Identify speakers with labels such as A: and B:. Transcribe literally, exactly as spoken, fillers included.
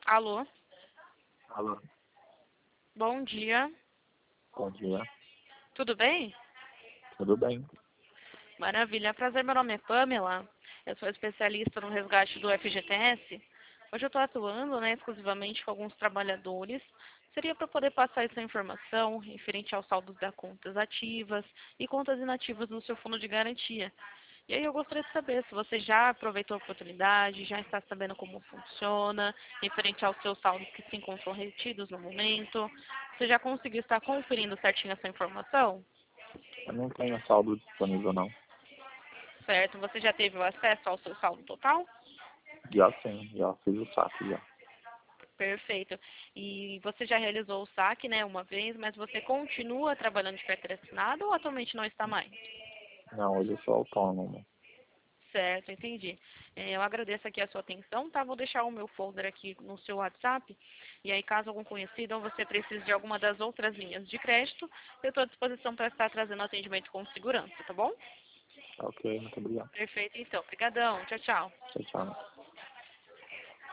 A: Alô,
B: Alô,
A: bom dia.
B: bom dia.
A: Tudo bem?
B: Tudo bem?
A: Maravilha. Prazer, meu nome é Pamela. Eu sou especialista no resgate do F G T S. Hoje eu estou atuando, né, exclusivamente com alguns trabalhadores. Seria para poder passar essa informação referente aos saldos das contas ativas e contas inativas no seu fundo de garantia. E aí eu gostaria de saber se você já aproveitou a oportunidade, já está sabendo como funciona, referente aos seus saldos que se encontram retidos no momento. Você já conseguiu estar conferindo certinho essa informação?
B: Eu não tenho saldo disponível, não.
A: Certo? Você já teve o acesso ao seu saldo total?
B: Já sim, já fiz o saque já.
A: Perfeito. E você já realizou o saque, né, uma vez, mas você continua trabalhando de carteira assinada ou atualmente não está mais?
B: Não, hoje eu sou autônomo.
A: Certo, entendi. É, eu agradeço aqui a sua atenção, tá? Vou deixar o meu folder aqui no seu WhatsApp. E aí, caso algum conhecido ou você precise de alguma das outras linhas de crédito, eu estou à disposição para estar trazendo atendimento com segurança, tá bom?
B: Tá ok, muito obrigado.
A: Perfeito, então. Obrigadão. Tchau, tchau.
B: Tchau, tchau.